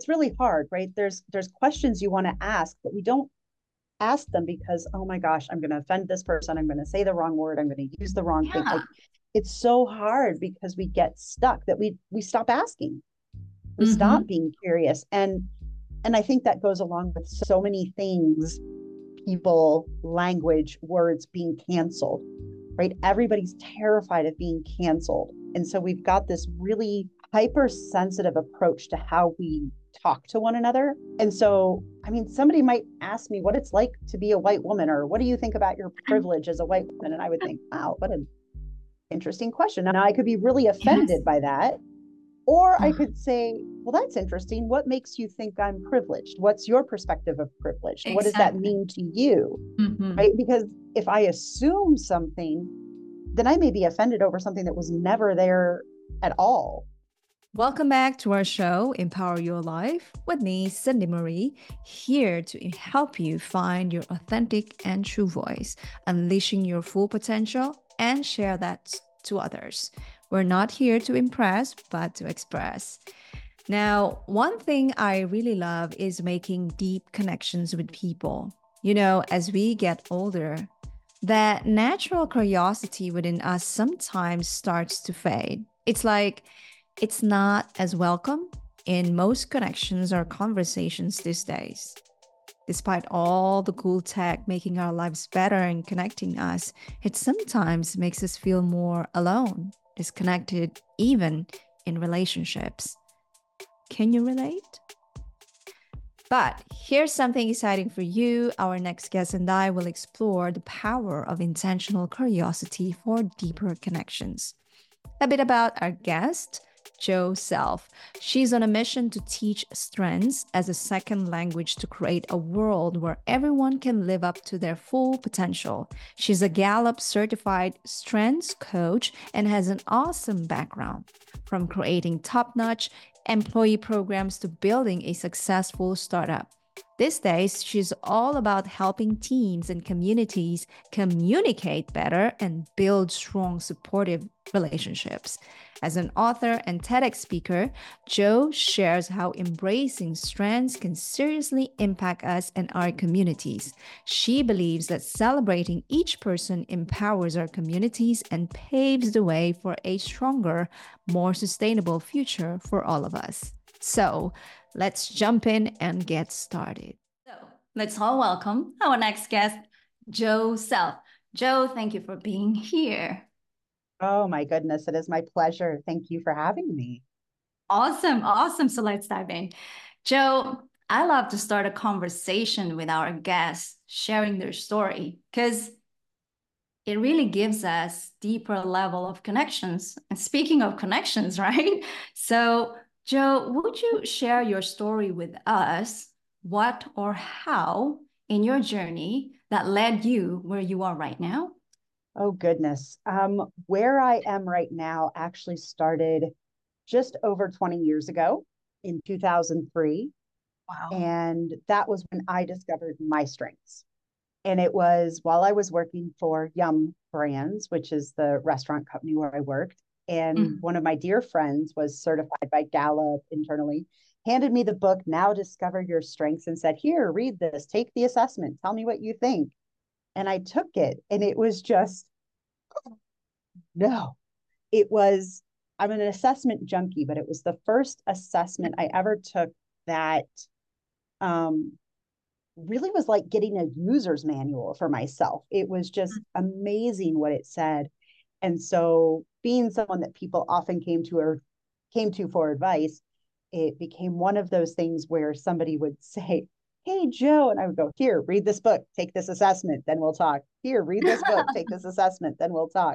really hard, right? There's questions you want to ask, but we don't ask them because, oh my gosh, I'm going to offend this person. I'm going to say the wrong word. I'm going to use the wrong thing. Yeah. Like it's so hard because we get stuck that we stop asking. We stop Mm-hmm. being curious. And I think that goes along with so many things, people, language, words being canceled, right? Everybody's terrified of being canceled. And so we've got this really hypersensitive approach to how we talk to one another. And so, I mean, somebody might ask me what it's like to be a white woman, or what do you think about your privilege as a white woman? And I would think, wow, what an interesting question. Now, I could be really Yes. offended by that. Or I could say, well, that's interesting. What makes you think I'm privileged? What's your perspective of privileged? What does that Exactly. mean to you? Mm-hmm. Right? Because if I assume something, then I may be offended over something that was never there at all. Welcome back to our show, Empower Your Life, with me, Cindy Marie, here to help you find your authentic and true voice, unleashing your full potential, and share that to others. We're not here to impress, but to express. Now, one thing I really love is making deep connections with people. As we get older, that natural curiosity within us sometimes starts to fade. It's like it's not as welcome in most connections or conversations these days. Despite all the cool tech making our lives better and connecting us, it sometimes makes us feel more alone, disconnected, even in relationships. Can you relate? But here's something exciting for you. Our next guest and I will explore the power of intentional curiosity for deeper connections. A bit about our guest, Jo Self. She's on a mission to teach strengths as a second language to create a world where everyone can live up to their full potential. She's a Gallup certified strengths coach and has an awesome background, from creating top notch employee programs to building a successful startup. These days, she's all about helping teams and communities communicate better and build strong, supportive relationships. As an author and TEDx speaker, Jo shares how embracing strengths can seriously impact us and our communities. She believes that celebrating each person empowers our communities and paves the way for a stronger, more sustainable future for all of us. So, let's jump in and get started. So let's all welcome our next guest, Jo Self. Jo, thank you for being here. Oh my goodness, it is my pleasure. Thank you for having me. Awesome, awesome. So let's dive in. Jo, I love to start a conversation with our guests sharing their story because it really gives us deeper level of connections. And speaking of connections, right? So, Jo, would you share your story with us? What or how in your journey that led you where you are right now? Oh goodness. Where I am right now actually started just over 20 years ago in 2003. Wow. And that was when I discovered my strengths. And it was while I was working for Yum Brands, which is the restaurant company where I worked. And Mm. one of my dear friends was certified by Gallup internally, handed me the book, Now Discover Your Strengths, and said, here, read this, take the assessment, tell me what you think. And I took it, and it was just, no, it was, I'm an assessment junkie, but it was the first assessment I ever took that um, really was like getting a user's manual for myself. It was just amazing what it said. And so being someone that people often came to for advice, it became one of those things where somebody would say, hey Jo, and I would go, here, read this book, take this assessment, then we'll talk. Here, read this book, take this assessment, then we'll talk.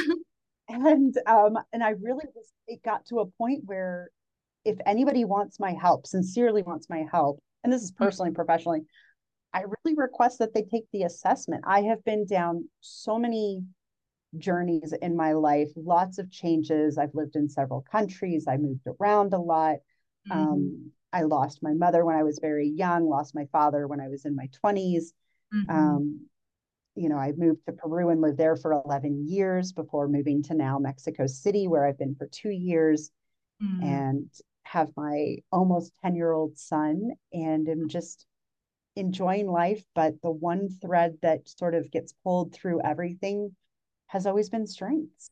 And I really was, it got to a point where if anybody wants my help, sincerely wants my help, and this is personally and professionally, I really request that they take the assessment. I have been down so many journeys in my life, lots of changes. I've lived in several countries. I moved around a lot. Mhm. I lost my mother when I was very young, lost my father when I was in my 20s. Mhm. Um, I moved to Peru and lived there for 11 years before moving to now Mexico City, where I've been for 2 years, Mm. and have my almost 10-year-old son and am just enjoying life. But the one thread that sort of gets pulled through everything has always been strengths.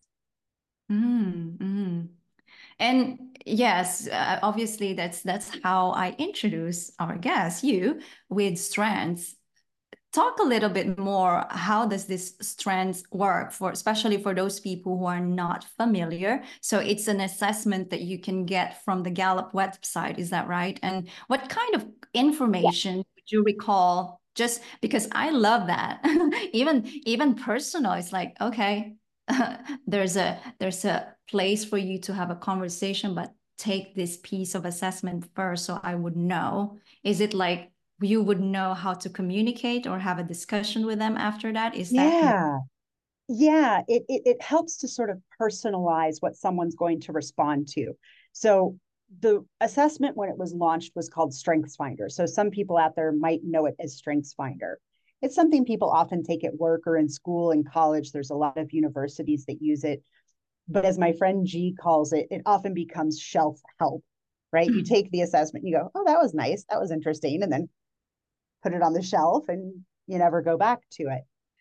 Mm-hmm. And yes, obviously that's how I introduce our guest, you, with strengths. Talk a little bit more. How does this strengths work for, especially for those people who are not familiar? So it's an assessment that you can get from the Gallup website. Is that right? And what kind of Yeah. information would you recall? Just because I love that, even personal. It's like, okay, there's a place for you to have a conversation, but take this piece of assessment first, so I would know. Is it like you would know how to communicate or have a discussion with them after that? Is that Yeah. Yeah, it helps to sort of personalize what someone's going to respond to. So the assessment when it was launched was called StrengthsFinder. So some people out there might know it as StrengthsFinder. It's something people often take at work or in school and college. There's a lot of universities that use it. But as my friend G calls it, it often becomes shelf help, right? You take the assessment, you go, oh, that was nice. That was interesting. And then put it on the shelf and you never go back to it.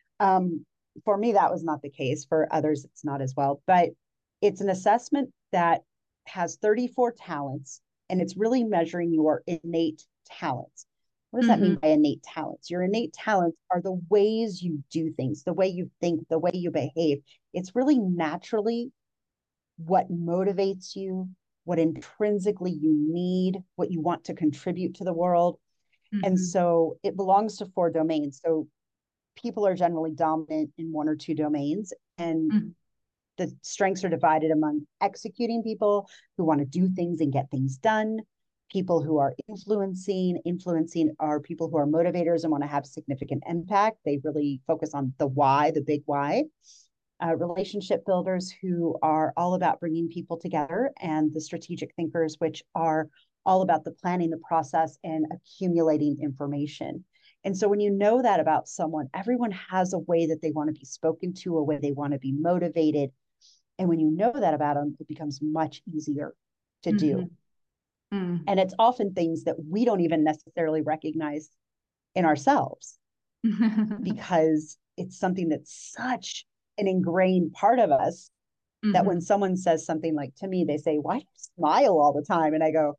For me, that was not the case. For others, it's not as well. But it's an assessment that has 34 talents, and it's really measuring your innate talents. What does that mean by innate talents? Your innate talents are the ways you do things, the way you think, the way you behave. It's really naturally what motivates you, what intrinsically you need, what you want to contribute to the world. And so it belongs to 4 domains. So people are generally dominant in 1 or 2 domains, and the strengths are divided among executing people who want to do things and get things done, people who are influencing are people who are motivators and want to have significant impact. They really focus on the why, the big why. Relationship builders who are all about bringing people together, and the strategic thinkers, which are all about the planning, the process, and accumulating information. And so when you know that about someone, everyone has a way that they want to be spoken to, a way they want to be motivated. And when you know that about them, it becomes much easier to do. And it's often things that we don't even necessarily recognize in ourselves because it's something that's such an ingrained part of us that when someone says something like to me, they say, why do you smile all the time? And I go,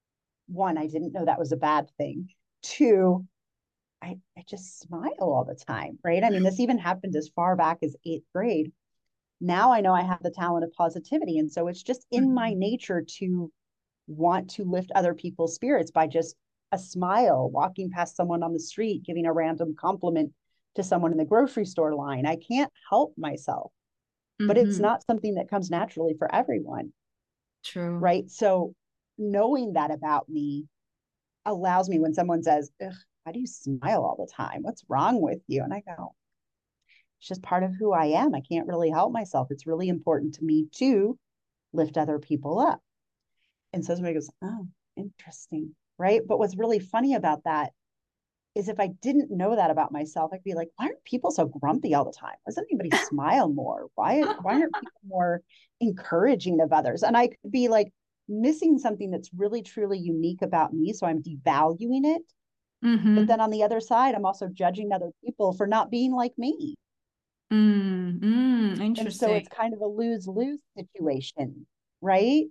1, I didn't know that was a bad thing. 2, I just smile all the time, right? I mean, this even happened as far back as 8th grade. Now I know I have the talent of positivity. And so it's just in my nature to want to lift other people's spirits by just a smile, walking past someone on the street, giving a random compliment to someone in the grocery store line. I can't help myself, but it's not something that comes naturally for everyone. True. Right. So knowing that about me allows me, when someone says, ugh, why do you smile all the time? What's wrong with you? And I go, it's just part of who I am. I can't really help myself. It's really important to me to lift other people up. And so somebody goes, oh, interesting. Right. But what's really funny about that is if I didn't know that about myself, I'd be like, why aren't people so grumpy all the time? Why doesn't anybody smile more? Why aren't people more encouraging of others? And I could be like missing something that's really, truly unique about me. So I'm devaluing it. But then on the other side, I'm also judging other people for not being like me. Interesting. And so it's kind of a lose-lose situation, right?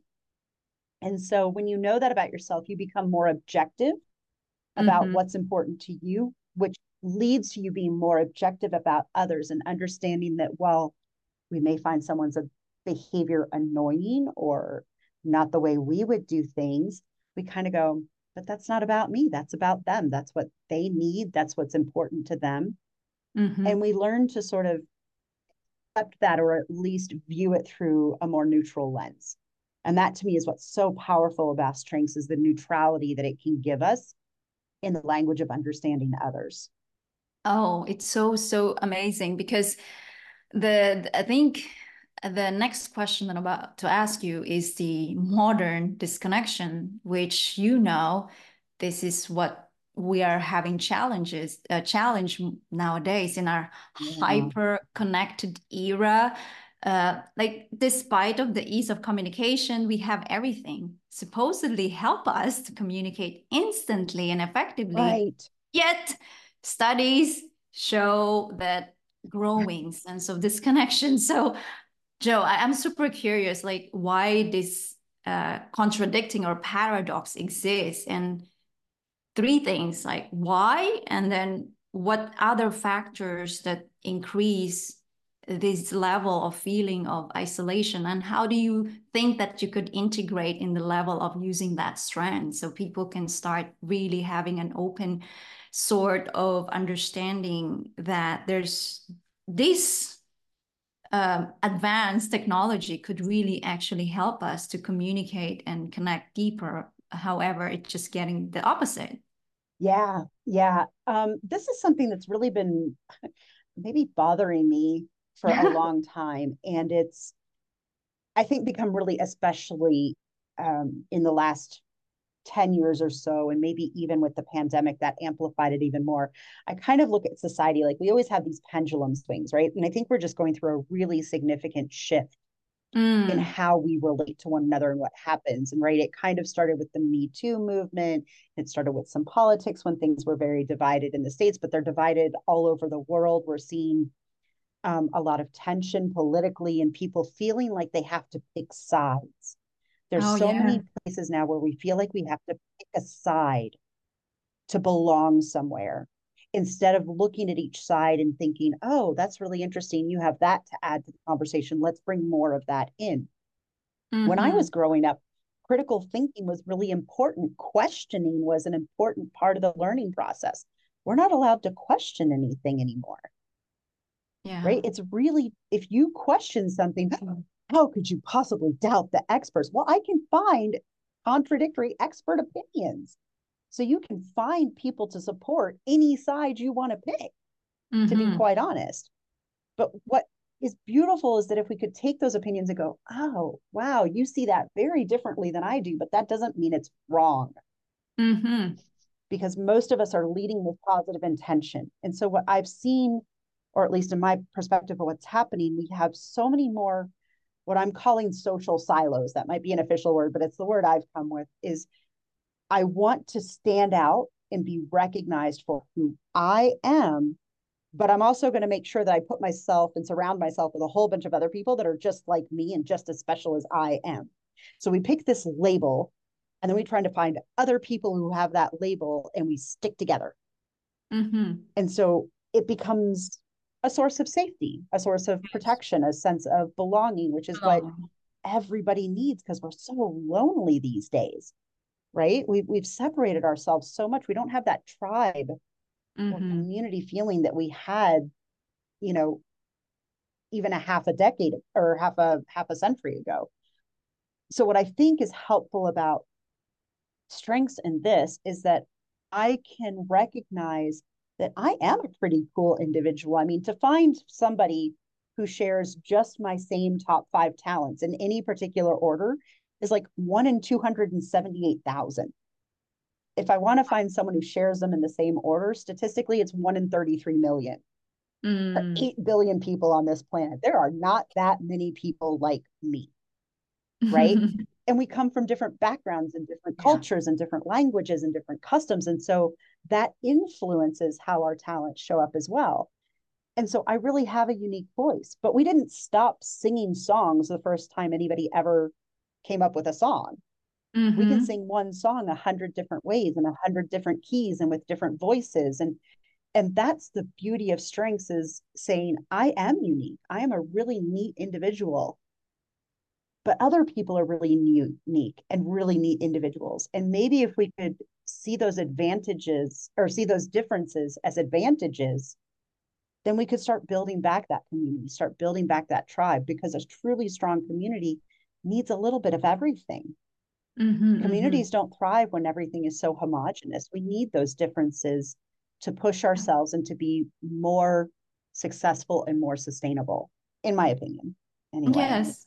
And so when you know that about yourself, you become more objective about what's important to you, which leads to you being more objective about others and understanding that, well, we may find someone's behavior annoying or not the way we would do things. We kind of go, but that's not about me. That's about them. That's what they need. That's what's important to them. And we learn to sort of accept that, or at least view it through a more neutral lens. And that to me is what's so powerful about strengths, is the neutrality that it can give us in the language of understanding others. Oh, it's so amazing, because I think the next question that I'm about to ask you is the modern disconnection, which, this is what we are having challenge nowadays in our hyper connected era. Like, despite of the ease of communication, we have everything supposedly help us to communicate instantly and effectively. Right. Yet studies show that growing sense of disconnection. So Joe, I'm super curious, like why this contradicting or paradox exists, and three things, like why, and then what other factors that increase this level of feeling of isolation, and how do you think that you could integrate in the level of using that strength so people can start really having an open sort of understanding that there's this advanced technology could really actually help us to communicate and connect deeper. However, it's just getting the opposite. Yeah. Yeah. This is something that's really been maybe bothering me for a long time. And it's, I think, become really, especially in the last 10 years or so, and maybe even with the pandemic, that amplified it even more. I kind of look at society like we always have these pendulum swings, right? And I think we're just going through a really significant shift in how we relate to one another and what happens. And right, it kind of started with the Me Too movement. It started with some politics when things were very divided in the States, but they're divided all over the world. We're seeing a lot of tension politically and people feeling like they have to pick sides. There's so many places now where we feel like we have to pick a side to belong somewhere instead of looking at each side and thinking, oh, that's really interesting. You have that to add to the conversation. Let's bring more of that in. When I was growing up, critical thinking was really important. Questioning was an important part of the learning process. We're not allowed to question anything anymore. Yeah. Right? It's really, if you question something, how could you possibly doubt the experts? Well, I can find contradictory expert opinions. So you can find people to support any side you want to pick, to be quite honest. But what is beautiful is that if we could take those opinions and go, oh, wow, you see that very differently than I do, but that doesn't mean it's wrong. Because most of us are leading with positive intention. And so what I've seen, or at least in my perspective of what's happening, we have so many more what I'm calling social silos. That might be an official word, but it's the word I've come with, is I want to stand out and be recognized for who I am, but I'm also going to make sure that I put myself and surround myself with a whole bunch of other people that are just like me and just as special as I am. So we pick this label and then we try to find other people who have that label and we stick together. And so it becomes a source of safety, a source of protection, a sense of belonging, which is what everybody needs because we're so lonely these days, right? We've separated ourselves so much. We don't have that tribe or community feeling that we had, you know, even a half a decade or half a century ago. So what I think is helpful about strengths in this is that I can recognize that I am a pretty cool individual. I mean, to find somebody who shares just my same top 5 talents in any particular order is like 1 in 278,000. If I want to find someone who shares them in the same order, statistically, it's 1 in 33 million. 8 billion people on this planet. There are not that many people like me, right? And we come from different backgrounds and different cultures and different languages and different customs. And so that influences how our talents show up as well. And so I really have a unique voice, but we didn't stop singing songs the first time anybody ever came up with a song. We can sing one song 100 different ways and 100 different keys and with different voices. And that's the beauty of strengths, is saying, I am unique. I am a really neat individual, but other people are really unique and really neat individuals. And maybe if we could see those advantages or see those differences as advantages, then we could start building back that community, start building back that tribe, because a truly strong community needs a little bit of everything. Communities don't thrive when everything is so homogenous. We need those differences to push ourselves and to be more successful and more sustainable, in my opinion. Anyway. Yes,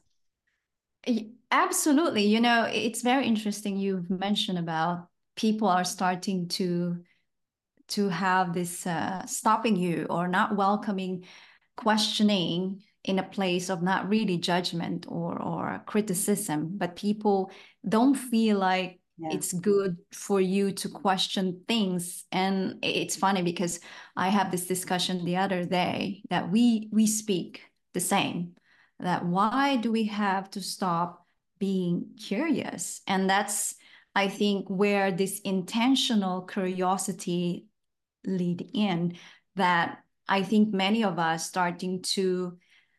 absolutely. You know, it's very interesting you've mentioned about people are starting to have this stopping you or not welcoming questioning in a place of not really judgment or criticism, but people don't feel like it's good for you to question things. And it's funny because I have this discussion the other day that we speak the same, that why do we have to stop being curious? And that's, I think, where this intentional curiosity lead in, that I think many of us starting to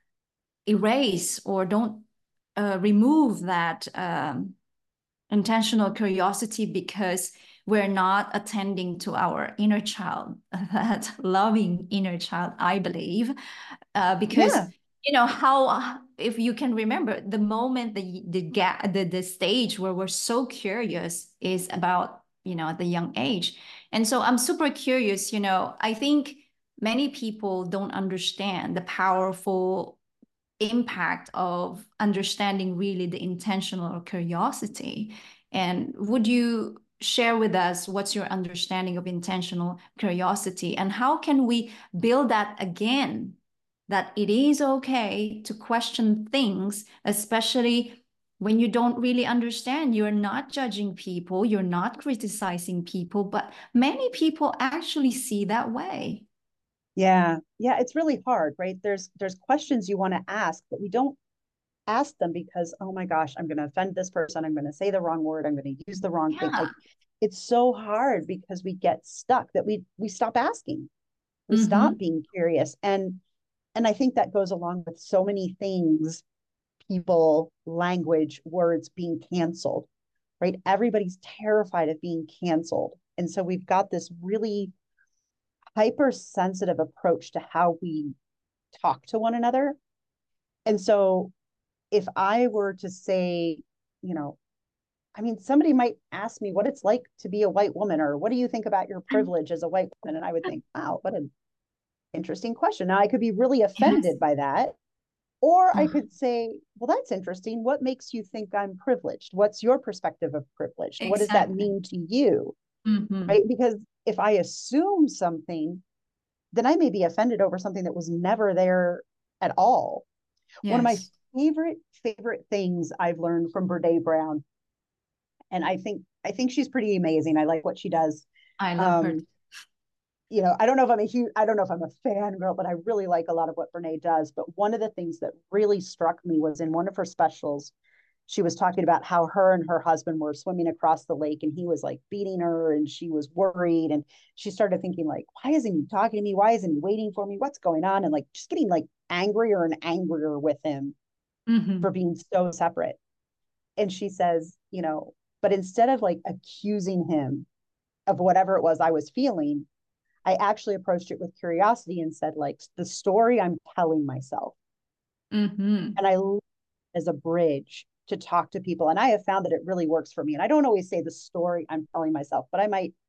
erase or don't remove that intentional curiosity because we're not attending to our inner child, that loving inner child, I believe, because how, if you can remember, the moment the stage where we're so curious is about at the young age. And so I'm super curious. I think many people don't understand the powerful impact of understanding really the intentional curiosity. And would you share with us what's your understanding of intentional curiosity, and how can we build that again, that it is okay to question things, especially when you don't really understand? You're not judging people, you're not criticizing people, but many people actually see that way. Yeah. It's really hard, right? There's questions you want to ask, but we don't ask them because, oh my gosh, I'm going to offend this person. I'm going to say the wrong word. I'm going to use the wrong thing. Like, it's so hard because we get stuck that we stop asking. We stop being curious. And I think that goes along with so many things, people, language, words being canceled, right? Everybody's terrified of being canceled. And so we've got this really hypersensitive approach to how we talk to one another. And so if I were to say, somebody might ask me what it's like to be a white woman, or what do you think about your privilege as a white woman? And I would think, wow, what an interesting question. Now I could be really offended by that. Or I could say, well, that's interesting. What makes you think I'm privileged? What's your perspective of privilege? What does that mean to you? Right? Because if I assume something, then I may be offended over something that was never there at all. One of my favorite things I've learned from Brene Brown, and I think she's pretty amazing. I like what she does. I love her. I don't know if I'm a fangirl, but I really like a lot of what Brene does. But one of the things that really struck me was in one of her specials, she was talking about how her and her husband were swimming across the lake, and he was like beating her, and she was worried. And she started thinking, like, why isn't he talking to me? Why isn't he waiting for me? What's going on? And like just getting like angrier and angrier with him for being so separate. And she says, but instead of like accusing him of whatever it was I was feeling, I actually approached it with curiosity and said, like, the story I'm telling myself. And I as a bridge to talk to people. And I have found that it really works for me. And I don't always say the story I'm telling myself, but I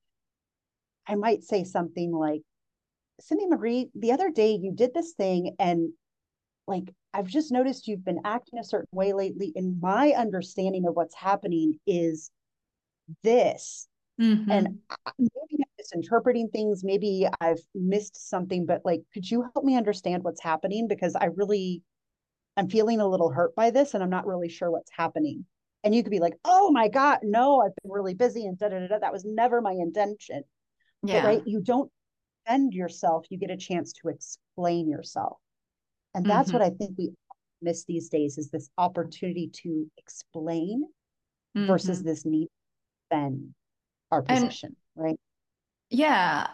might say something like, Cindy Marie, the other day you did this thing, and like, I've just noticed you've been acting a certain way lately. And my understanding of what's happening is this. And maybe I'm misinterpreting things. Maybe I've missed something, but like, could you help me understand what's happening? Because I'm feeling a little hurt by this, and I'm not really sure what's happening. And you could be like, oh my God, no, I've been really busy and that was never my intention. But right, you don't defend yourself. You get a chance to explain yourself. And that's what I think we miss these days, is this opportunity to explain versus this need to defend our position, right? Yeah.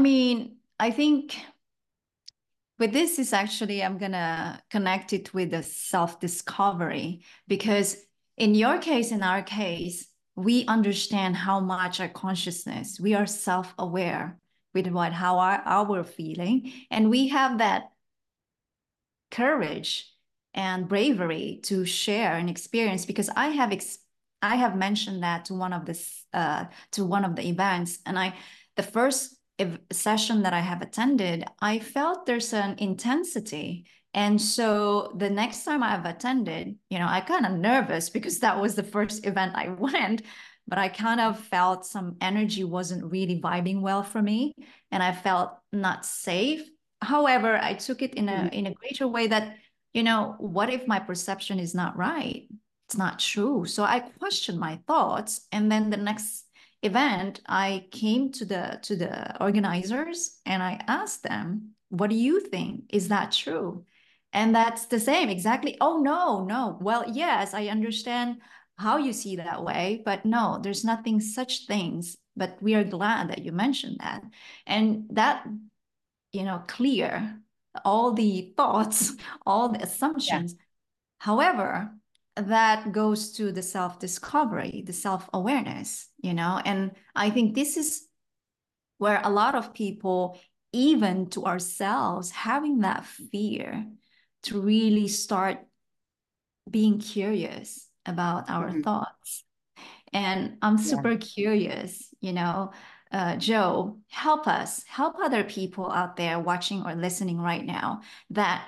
I think with this is actually, I'm going to connect it with the self-discovery, because in your case, in our case, we understand how much our consciousness, we are self-aware with how our feeling, and we have that courage and bravery to share an experience. Because I have mentioned that to one of the events, and the first session that I have attended, I felt there's an intensity. And so the next time I've attended, I kind of nervous because that was the first event I went, but I kind of felt some energy wasn't really vibing well for me, and I felt not safe. However, I took it in a greater way that what if my perception is not right? It's not true. So I questioned my thoughts. And then the next event, I came to the organizers and I asked them, what do you think? Is that true? And that's the same, exactly. Oh, no, no. Well, yes, I understand how you see that way, but no, there's nothing such things. But we are glad that you mentioned that. And that, clear all the thoughts, all the Yeah. assumptions. However, that goes to the self-discovery, the self-awareness, and I think this is where a lot of people, even to ourselves, having that fear to really start being curious about our thoughts. And I'm super curious, Joe, help us, help other people out there watching or listening right now that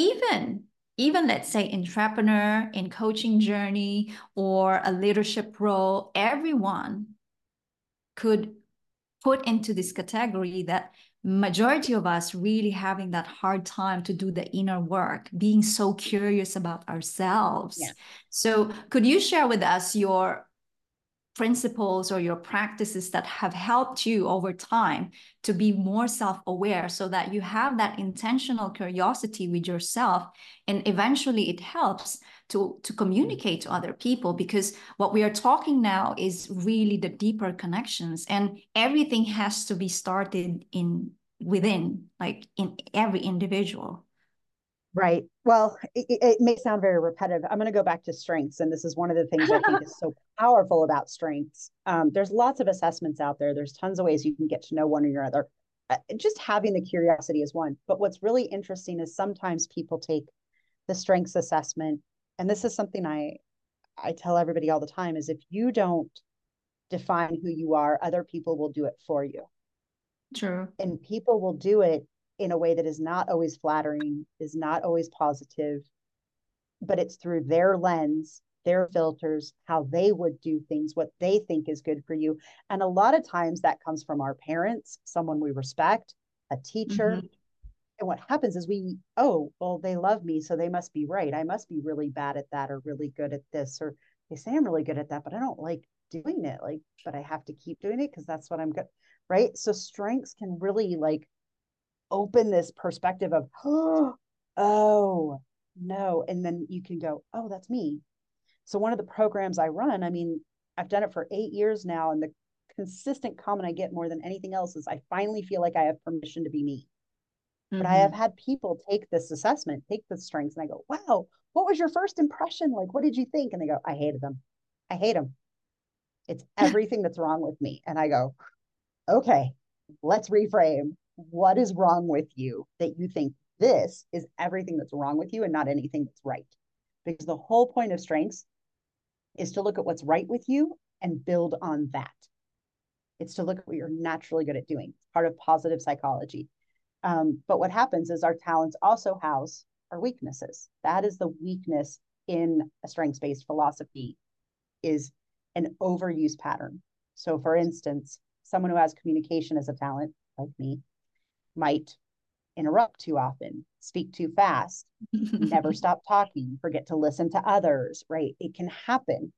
even let's say entrepreneur in coaching journey or a leadership role, everyone could put into this category that majority of us really having that hard time to do the inner work, being so curious about ourselves. Yeah. So could you share with us your principles or your practices that have helped you over time to be more self-aware so that you have that intentional curiosity with yourself, and eventually it helps to communicate to other people, because what we are talking now is really the deeper connections, and everything has to be started in within, like in every individual. Right. Well, it may sound very repetitive. I'm going to go back to strengths. And this is one of the things I think is so powerful about strengths. There's lots of assessments out there. There's tons of ways you can get to know one or your other. Just having the curiosity is one. But what's really interesting is sometimes people take the strengths assessment. And this is something I tell everybody all the time is if you don't define who you are, other people will do it for you. True. And people will do it in a way that is not always flattering, is not always positive, but it's through their lens, their filters, how they would do things, what they think is good for you. And a lot of times that comes from our parents, someone we respect, a teacher. Mm-hmm. And what happens is oh, well, they love me, so they must be right. I must be really bad at that or really good at this, or they say I'm really good at that, but I don't like doing it. Like, but I have to keep doing it because that's what I'm good. Right. So strengths can really like open this perspective of, oh, no. And then you can go, oh, that's me. So one of the programs I run, I mean, I've done it for 8 years now. And the consistent comment I get more than anything else is I finally feel like I have permission to be me. But I have had people take this assessment, take the strengths, and I go, wow, what was your first impression? Like, what did you think? And they go, I hated them. I hate them. It's everything that's wrong with me. And I go, okay, let's reframe. What is wrong with you that you think this is everything that's wrong with you and not anything that's right? Because the whole point of strengths is to look at what's right with you and build on that. It's to look at what you're naturally good at doing. It's part of positive psychology. But what happens is our talents also house our weaknesses. That is the weakness in a strengths-based philosophy, is an overuse pattern. So for instance, someone who has communication as a talent, like me, might interrupt too often, speak too fast, never stop talking, forget to listen to others, right? It can happen.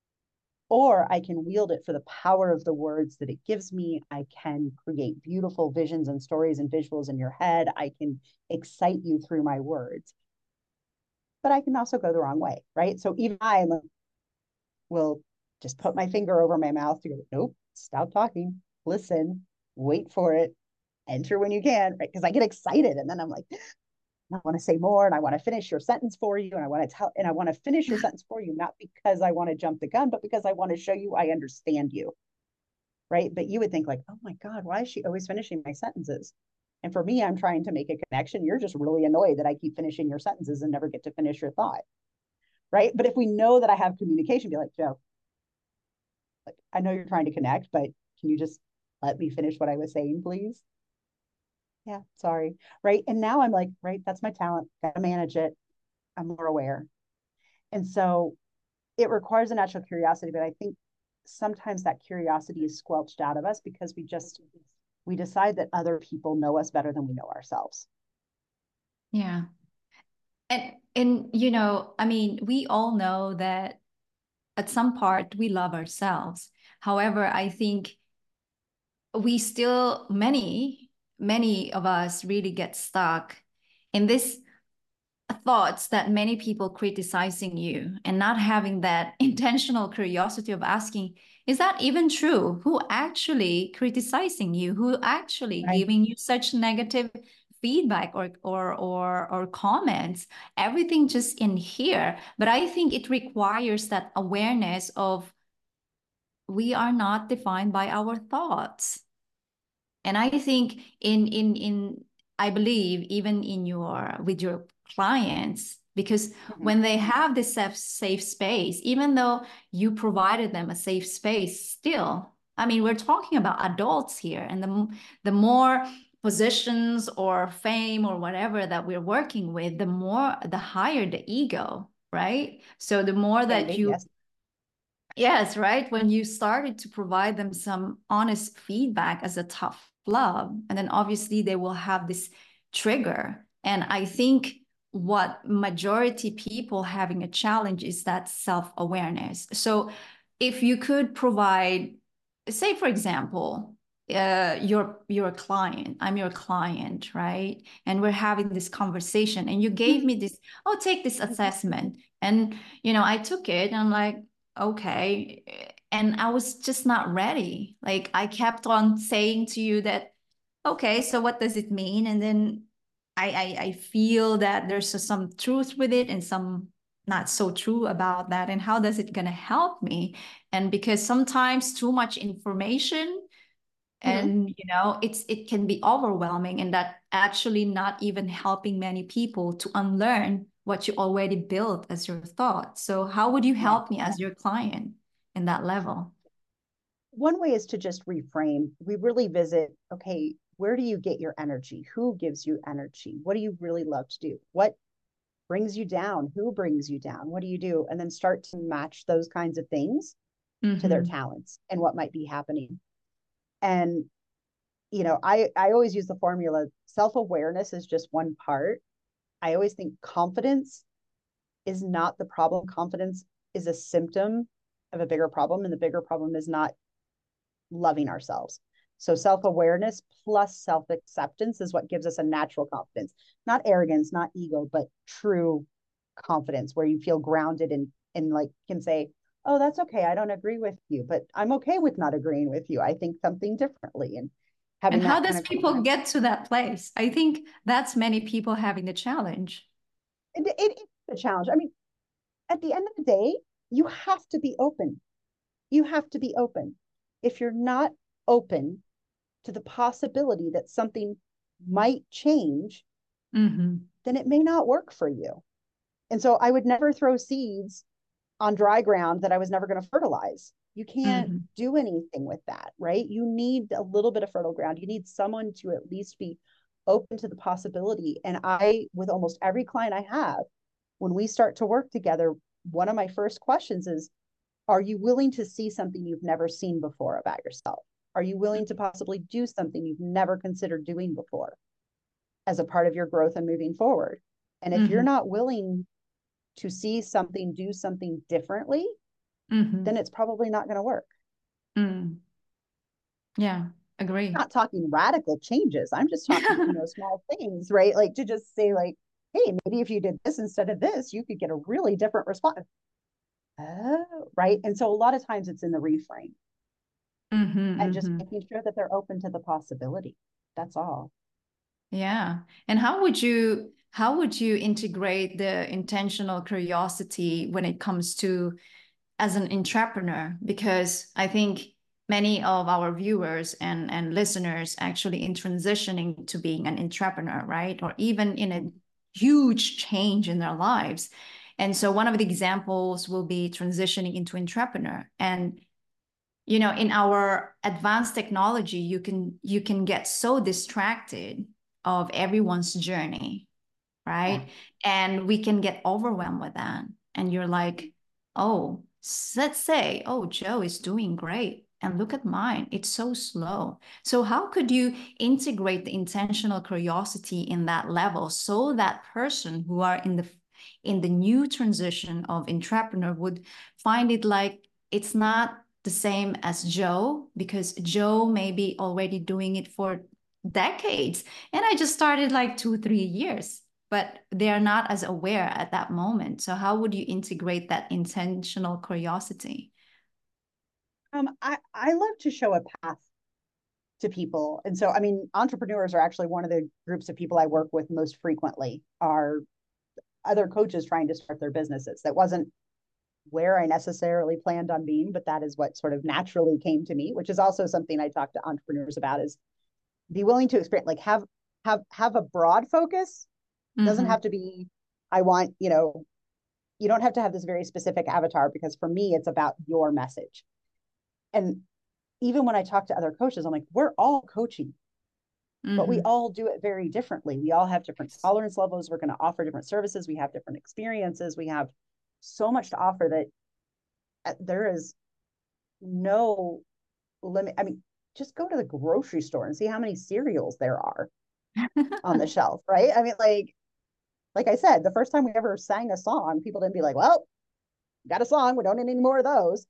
Or I can wield it for the power of the words that it gives me. I can create beautiful visions and stories and visuals in your head. I can excite you through my words. But I can also go the wrong way, right? So even I will just put my finger over my mouth to go, nope, stop talking, listen, wait for it, enter when you can, right? Because I get excited and then I'm like, I want to say more and I want to finish your sentence for you. And I want to tell, and I want to finish your sentence for you, not because I want to jump the gun, but because I want to show you I understand you. Right. But you would think like, oh my God, why is she always finishing my sentences? And for me, I'm trying to make a connection. You're just really annoyed that I keep finishing your sentences and never get to finish your thought. Right. But if we know that I have communication, be like, Joe, like, I know you're trying to connect, but can you just let me finish what I was saying, please? Yeah, sorry. Right. And now I'm like, right, that's my talent. Gotta manage it. I'm more aware. And so it requires a natural curiosity, but I think sometimes that curiosity is squelched out of us because we decide that other people know us better than we know ourselves. Yeah. And you know, I mean, we all know that at some part we love ourselves. However, I think we still, many of us really get stuck in this thoughts that many people criticizing you and not having that intentional curiosity of asking, is that even true? Who actually criticizing you? Who actually Right. giving you such negative feedback or comments? Everything just in here. But I think it requires that awareness of we are not defined by our thoughts. And I think in I believe even in your with your clients, because when they have this safe space, even though you provided them a safe space, still, I mean, we're talking about adults here, and the more positions or fame or whatever that we're working with, the higher the ego, right? So the more Can that be, you yes. Yes, right. When you started to provide them some honest feedback as a tough love, and then obviously they will have this trigger. And I think what majority people having a challenge is that self-awareness. So if you could provide, say for example, your client, I'm your client, right? And we're having this conversation, and you gave me this, oh, take this assessment. And you know, I took it and I'm like, okay. And I was just not ready. Like I kept on saying to you that, okay, so what does it mean? And then I feel that there's some truth with it and some not so true about that. And how does it gonna help me? And because sometimes too much information Mhm. and you know it can be overwhelming, and that actually not even helping many people to unlearn what you already built as your thought. So how would you Yeah. help me as your client in that level? One way is to just reframe. We really visit, okay, where do you get your energy? Who gives you energy? What do you really love to do? What brings you down? Who brings you down? What do you do? And then start to match those kinds of things to their Mm-hmm. talents and what might be happening. And I always use the formula, self-awareness is just one part. I always think confidence is not the problem. Confidence is a symptom of a bigger problem, and the bigger problem is not loving ourselves. So self-awareness plus self-acceptance is what gives us a natural confidence, not arrogance, not ego, but true confidence where you feel grounded and like can say, oh, that's okay, I don't agree with you, but I'm okay with not agreeing with you, I think something differently, and And having how that kind does of people get to that place? I think that's many people having the challenge. it's a challenge. I mean, at the end of the day, you have to be open. You have to be open. If you're not open to the possibility that something might change, Mm-hmm. then it may not work for you. And so I would never throw seeds on dry ground that I was never going to fertilize. You can't Mm-hmm. do anything with that, right? You need a little bit of fertile ground. You need someone to at least be open to the possibility. And with almost every client I have, when we start to work together, one of my first questions is, are you willing to see something you've never seen before about yourself? Are you willing to possibly do something you've never considered doing before as a part of your growth and moving forward? And if you're Mm-hmm. not willing to see something, do something differently, Mm-hmm. then it's probably not going to work. Mm. Yeah, agree. Not talking radical changes. I'm just talking, small things, right? Like to just say, like, hey, maybe if you did this instead of this, you could get a really different response. Oh, right. And so a lot of times it's in the reframe Mm-hmm. and just Mm-hmm. making sure that they're open to the possibility. That's all. Yeah. And how would you integrate the intentional curiosity when it comes to as an entrepreneur? Because I think many of our viewers and listeners actually in transitioning to being an entrepreneur, right? Or even in a huge change in their lives. And so one of the examples will be transitioning into entrepreneur. And you know, in our advanced technology, you can get so distracted of everyone's journey, Yeah. right? And we can get overwhelmed with that. And you're like, oh, let's say, oh, Joe is doing great. and look at mine, it's so slow. So how could you integrate the intentional curiosity in that level so that person who are in the new transition of entrepreneur would find it like it's not the same as Joe, because Joe may be already doing it for decades and I just started like 2, 3 years, but they are not as aware at that moment. So how would you integrate that intentional curiosity? I love to show a path to people. And so, I mean, entrepreneurs are actually one of the groups of people I work with most frequently, are other coaches trying to start their businesses. That wasn't where I necessarily planned on being, but that is what sort of naturally came to me, which is also something I talk to entrepreneurs about, is be willing to experience, like have a broad focus. Doesn't have to be, I want, you don't have to have this very specific avatar, because for me, it's about your message. And even when I talk to other coaches, I'm like, we're all coaching, but we all do it very differently. We all have different tolerance levels. We're going to offer different services. We have different experiences. We have so much to offer that there is no limit. I mean, just go to the grocery store and see how many cereals there are on the shelf, right? I mean, like I said, the first time we ever sang a song, people didn't be like, well, got a song, we don't need any more of those.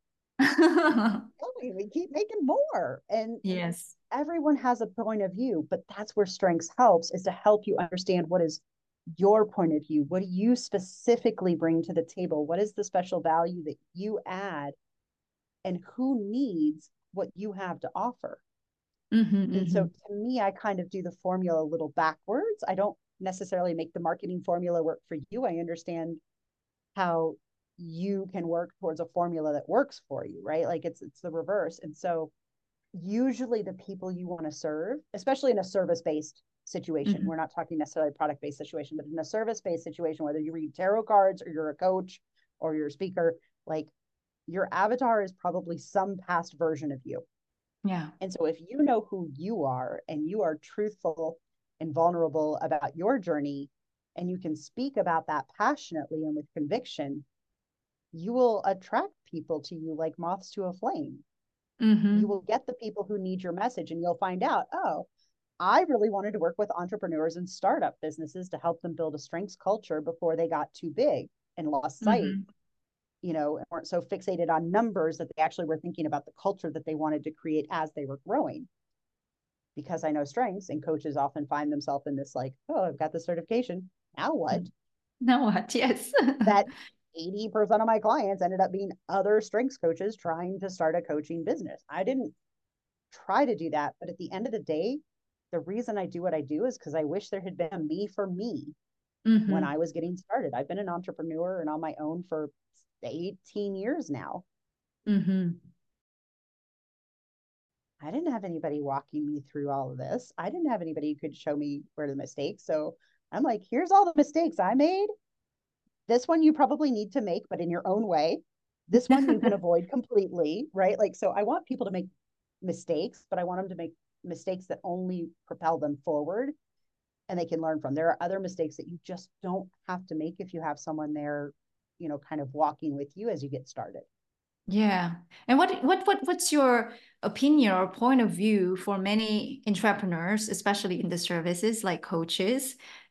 We keep making more. And yes, everyone has a point of view, but that's where Strengths helps, is to help you understand what is your point of view. What do you specifically bring to the table? What is the special value that you add? And who needs what you have to offer? And so to me, I kind of do the formula a little backwards. I don't necessarily make the marketing formula work for you. I understand how you can work towards a formula that works for you, right? Like it's the reverse. And so usually the people you want to serve, especially in a service-based situation, we're not talking necessarily product-based situation, but in a service-based situation, whether you read tarot cards or you're a coach or you're a speaker, like your avatar is probably some past version of you. Yeah. And so if you know who you are and you are truthful and vulnerable about your journey, and you can speak about that passionately and with conviction, you will attract people to you like moths to a flame. You will get the people who need your message, and you'll find out, oh, I really wanted to work with entrepreneurs and startup businesses to help them build a strengths culture before they got too big and lost sight, and weren't so fixated on numbers that they actually were thinking about the culture that they wanted to create as they were growing. Because I know strengths, and coaches often find themselves in this like, oh, I've got the certification. Now what? Now what? Yes. That 80% of my clients ended up being other strengths coaches trying to start a coaching business. I didn't try to do that. But at the end of the day, the reason I do what I do is because I wish there had been a me for me when I was getting started. I've been an entrepreneur and on my own for 18 years now. I didn't have anybody walking me through all of this. I didn't have anybody who could show me where the mistakes. So I'm like, here's all the mistakes I made. This one you probably need to make, but in your own way. This one you can avoid completely, right? Like, so I want people to make mistakes, but I want them to make mistakes that only propel them forward and they can learn from. There are other mistakes that you just don't have to make if you have someone there, kind of walking with you as you get started. Yeah. And what's your opinion or point of view for many entrepreneurs, especially in the services like coaches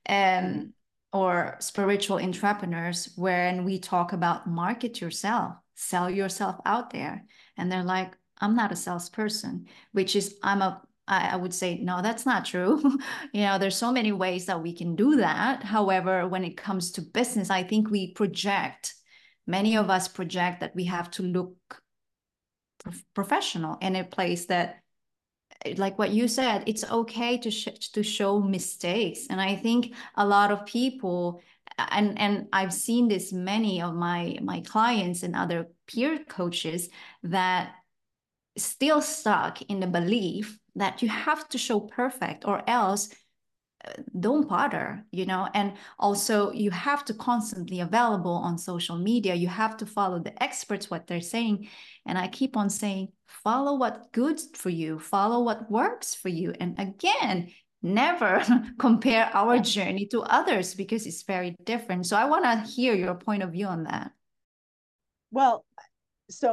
or spiritual entrepreneurs, when we talk about market yourself, sell yourself out there, and they're like, I'm not a salesperson, which is I would say, no, that's not true. There's so many ways that we can do that. However, when it comes to business, I think many of us project that we have to look professional in a place that, like what you said, it's okay to show mistakes. And I think a lot of people, and I've seen this many of my clients and other peer coaches, that still stuck in the belief that you have to show perfect or else don't bother, and also you have to constantly available on social media. You have to follow the experts, what they're saying. And I keep on saying, follow what's good for you, follow what works for you. And again, never compare our journey to others, because it's very different. So I want to hear your point of view on that. Well, so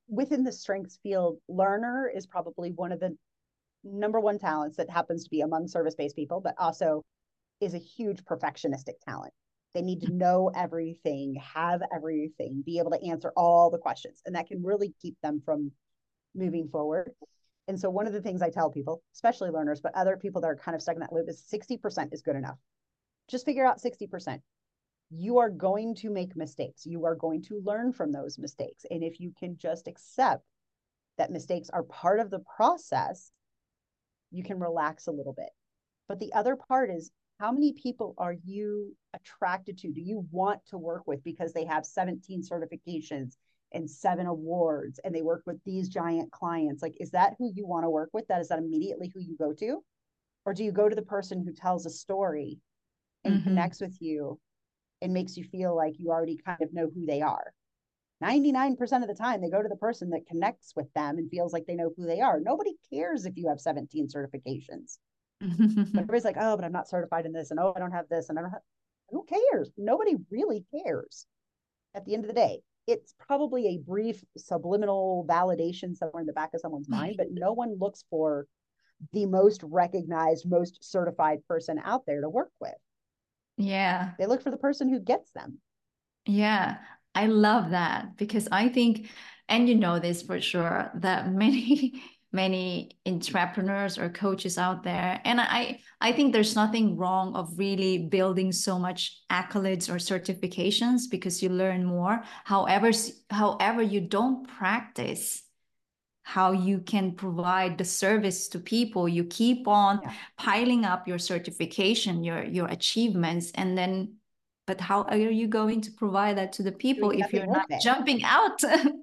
within the strengths field, learner is probably one of the number one talents that happens to be among service-based people, but also is a huge perfectionistic talent. They need to know everything, have everything, be able to answer all the questions. And that can really keep them from moving forward. And so one of the things I tell people, especially learners, but other people that are kind of stuck in that loop, is 60% is good enough. Just figure out 60%. You are going to make mistakes. You are going to learn from those mistakes. And if you can just accept that mistakes are part of the process, you can relax a little bit. But the other part is, how many people are you attracted to? Do you want to work with because they have 17 certifications and 7 awards and they work with these giant clients? Like, is that who you want to work with? Is that immediately who you go to? Or do you go to the person who tells a story and connects with you and makes you feel like you already kind of know who they are? 99% of the time, they go to the person that connects with them and feels like they know who they are. Nobody cares if you have 17 certifications. But everybody's like, oh, but I'm not certified in this, and oh, I don't have this, and I don't have. Who cares? Nobody really cares. At the end of the day, it's probably a brief subliminal validation somewhere in the back of someone's mind, but no one looks for the most recognized, most certified person out there to work with. Yeah. They look for the person who gets them. Yeah, I love that because I think, and you know this for sure, that many, many entrepreneurs or coaches out there, and I think there's nothing wrong of really building so much accolades or certifications because you learn more. However, you don't practice how you can provide the service to people. You keep on piling up your certification, your achievements, and then, but how are you going to provide that to the people if you're not jumping out?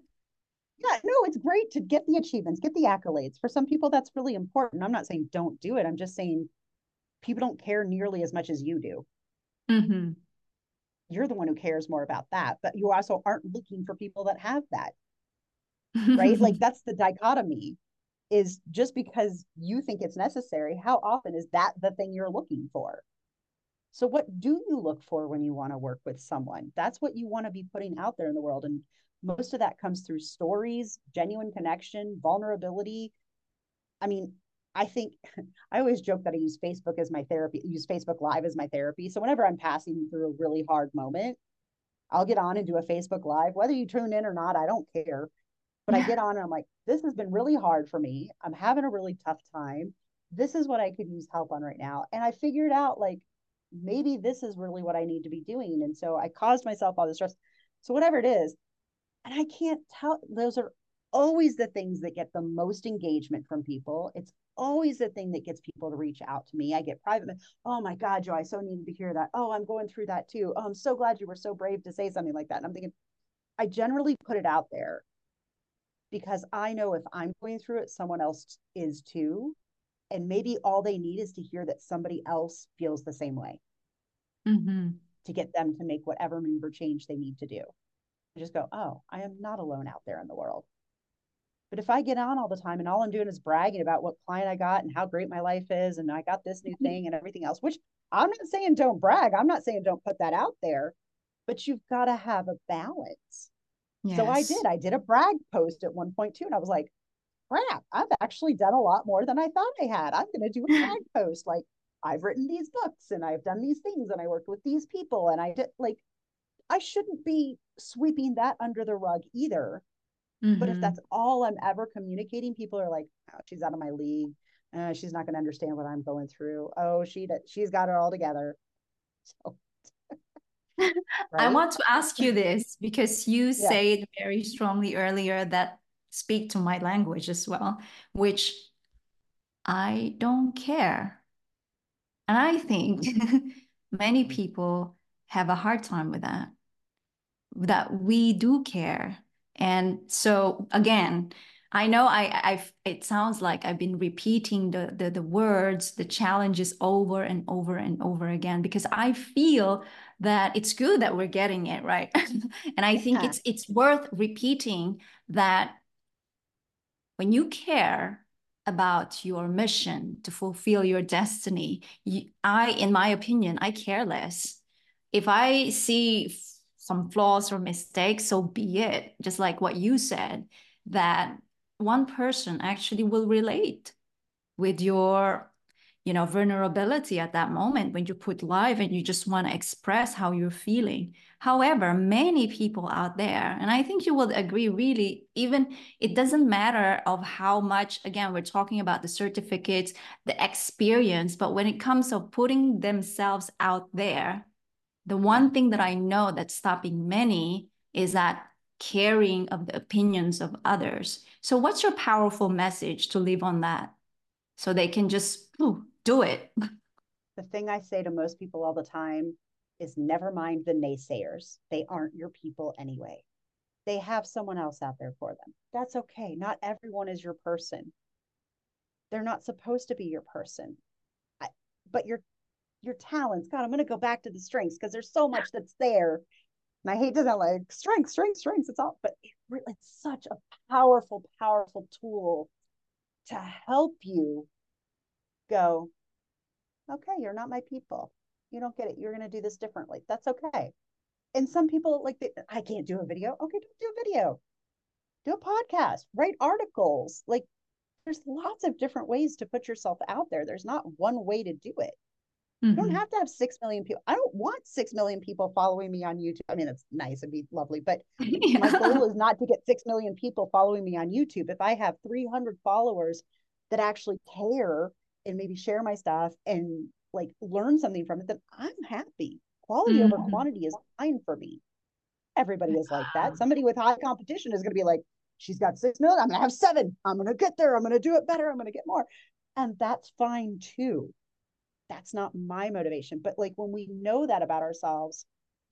Yeah, no, it's great to get the achievements, get the accolades. For some people, that's really important. I'm not saying don't do it. I'm just saying people don't care nearly as much as you do. You're the one who cares more about that, but you also aren't looking for people that have that. Right? Like, that's the dichotomy, is just because you think it's necessary, how often is that the thing you're looking for? So what do you look for when you want to work with someone? That's what you want to be putting out there in the world. And most of that comes through stories, genuine connection, vulnerability. I mean, I think I always joke that I use Facebook as my therapy, use Facebook Live as my therapy. So whenever I'm passing through a really hard moment, I'll get on and do a Facebook Live, whether you tune in or not, I don't care. But I get on and I'm like, this has been really hard for me. I'm having a really tough time. This is what I could use help on right now. And I figured out, like, maybe this is really what I need to be doing. And so I caused myself all this stress. So whatever it is, and I can't tell, those are always the things that get the most engagement from people. It's always the thing that gets people to reach out to me. I get private, oh my God, Joe, I so needed to hear that. Oh, I'm going through that too. Oh, I'm so glad you were so brave to say something like that. And I'm thinking, I generally put it out there because I know if I'm going through it, someone else is too. And maybe all they need is to hear that somebody else feels the same way to get them to make whatever move or change they need to do. I just go, oh, I am not alone out there in the world. But if I get on all the time and all I'm doing is bragging about what client I got and how great my life is, and I got this new thing and everything else, which I'm not saying don't brag. I'm not saying don't put that out there, but you've got to have a balance. Yes. So I did a brag post at one point too. And I was like, crap, I've actually done a lot more than I thought I had. I'm going to do a brag post. Like, I've written these books and I've done these things and I worked with these people. And I did, like, I shouldn't be sweeping that under the rug either. But if that's all I'm ever communicating, people are like, oh, she's out of my league. She's not going to understand what I'm going through. Oh, she's got it all together. So, right? I want to ask you this because you said very strongly earlier that speak to my language as well, which I don't care. And I think many people have a hard time with that we do care. And so again, I know it sounds like I've been repeating the words, the challenges over and over and over again, because I feel that it's good that we're getting it right. And I think it's worth repeating that when you care about your mission to fulfill your destiny, in my opinion, I care less. If I see some flaws or mistakes, so be it. Just like what you said, that one person actually will relate with your, vulnerability at that moment when you put live and you just want to express how you're feeling. However, many people out there, and I think you will agree, really, even it doesn't matter of how much, again, we're talking about the certificates, the experience, but when it comes to putting themselves out there, the one thing that I know that's stopping many is that caring of the opinions of others. So what's your powerful message to leave on that so they can just do it? The thing I say to most people all the time is never mind the naysayers. They aren't your people anyway. They have someone else out there for them. That's okay. Not everyone is your person. They're not supposed to be your person. But your talents, God, I'm going to go back to the strengths because there's so much that's there. And I hate to sound like strengths. It's all, but it's such a powerful, powerful tool to help you go, okay, you're not my people. You don't get it. You're going to do this differently. That's okay. And some people I can't do a video. Okay, don't do a video. Do a podcast, write articles. Like there's lots of different ways to put yourself out there. There's not one way to do it. You don't have to have 6 million people. I don't want 6 million people following me on YouTube. I mean, it's nice. It'd be lovely. But my goal is not to get 6 million people following me on YouTube. If I have 300 followers that actually care and maybe share my stuff and like learn something from it, then I'm happy. Quality over quantity is fine for me. Everybody is like that. Somebody with high competition is going to be like, she's got 6 million. I'm going to have 7. I'm going to get there. I'm going to do it better. I'm going to get more. And that's fine too. That's not my motivation. But like when we know that about ourselves,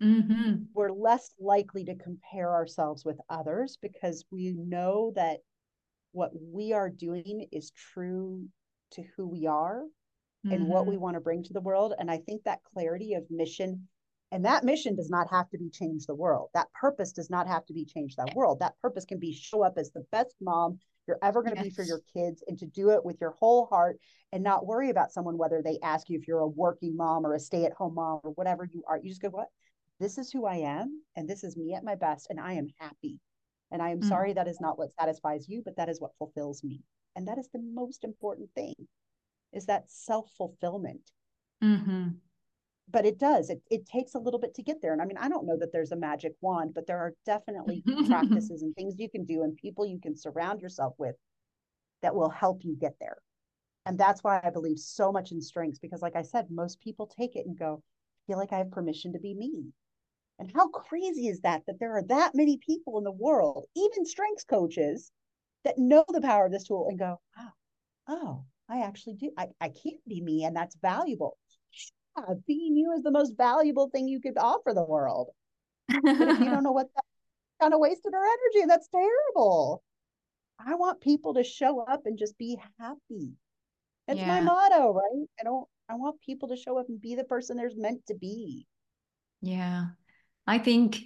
we're less likely to compare ourselves with others because we know that what we are doing is true to who we are and what we want to bring to the world. And I think that clarity of mission, and that mission does not have to be change the world. That purpose does not have to be change that world. That purpose can be show up as the best mom you're ever going to be for your kids, and to do it with your whole heart and not worry about someone, whether they ask you if you're a working mom or a stay-at-home mom or whatever you are. You just go, what? This is who I am, and this is me at my best, and I am happy. And I am sorry that is not what satisfies you, but that is what fulfills me. And that is the most important thing, is that self-fulfillment. But it does. It takes a little bit to get there. And I mean, I don't know that there's a magic wand, but there are definitely practices and things you can do and people you can surround yourself with that will help you get there. And that's why I believe so much in strengths, because like I said, most people take it and go, I feel like I have permission to be me. And how crazy is that there are that many people in the world, even strengths coaches, that know the power of this tool and go, oh, I actually do. I can't be me, and that's valuable. Being you is the most valuable thing you could offer the world. But if you don't know what, that kind of wasted our energy, and that's terrible. I want people to show up and just be happy. It's my motto, right? I want people to show up and be the person they're meant to be. Yeah. I think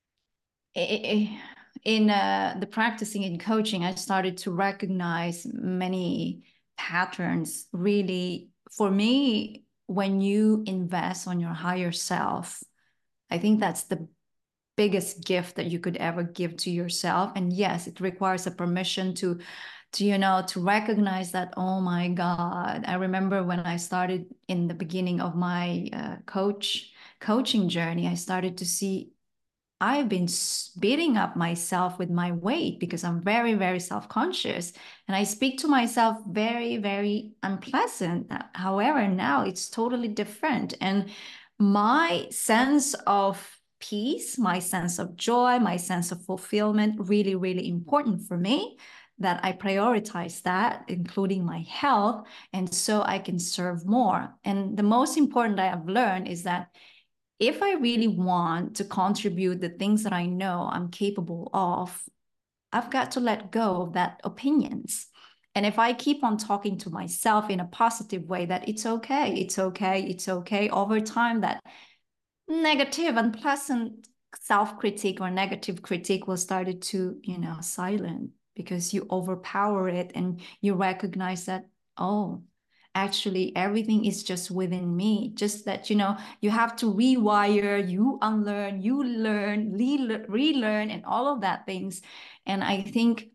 in the practicing in coaching, I started to recognize many patterns. Really, for me, when you invest on your higher self, I think that's the biggest gift that you could ever give to yourself. And yes, it requires a permission to recognize that, oh my God. I remember when I started in the beginning of my coaching journey, I started to see I've been beating up myself with my weight because I'm very, very self-conscious. And I speak to myself very, very unpleasant. However, now it's totally different. And my sense of peace, my sense of joy, my sense of fulfillment, really, really important for me, that I prioritize that, including my health, and so I can serve more. And the most important I have learned is that if I really want to contribute the things that I know I'm capable of, I've got to let go of that opinions. And if I keep on talking to myself in a positive way that it's okay, it's okay, it's okay, over time that negative, unpleasant self-critique or negative critique will start to, silent, because you overpower it and you recognize that, oh, actually everything is just within me. Just that, you have to rewire, you unlearn, you learn, relearn, and all of that things. And I think